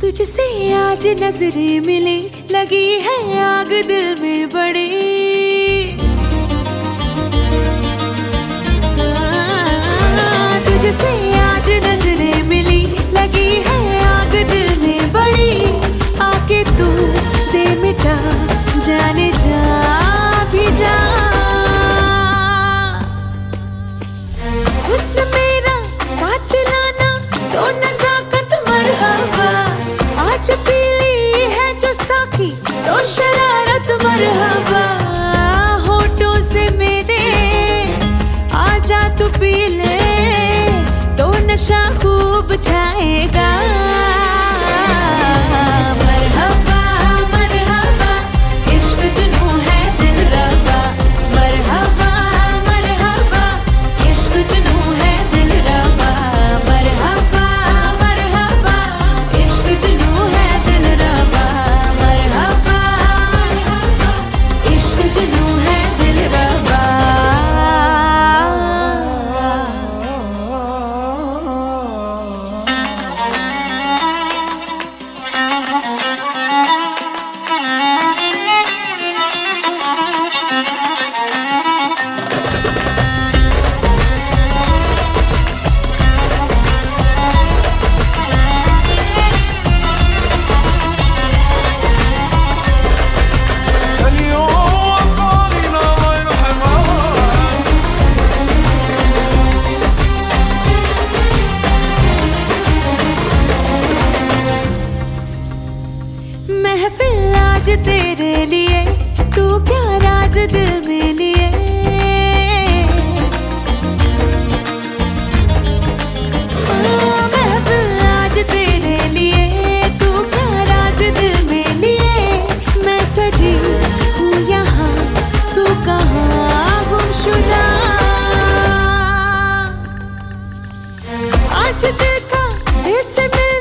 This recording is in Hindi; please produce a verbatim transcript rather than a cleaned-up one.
तुझसे आज नजरें मिली, लगी है आग दिल में बड़ी। तुझसे आज नजरें मिली, लगी है आग दिल में बड़ी। आके तू दे मिटा, जाने जा भी जा। हुस्न मेरा कातिलाना तो नज़ाकत मरहबा। आज पीली है जो साकी तो शरारत मरहबा। होठों से मेरे आजा तू पी ले, तो नशा खूब छाएगा। मरहबा मरहबा, इश्क जुनूं है दिलरबा। मरहबा मरहबा, इश्क जुनूं है दिलरबा। मरहबा मरहबा, इश्क जुनूं है दिलरबा। मरहबा मरहबा, इश्क जुनूं है दिलरबा। महफिल आज तेरे लिए, तू क्या राज दिल में लिए। महफिल आज तेरे लिए, तू क्या राज दिल में लिए। मैं सजी हूँ यहाँ, तू कहाँ गुमशुदा। आज देखा दिल से मिल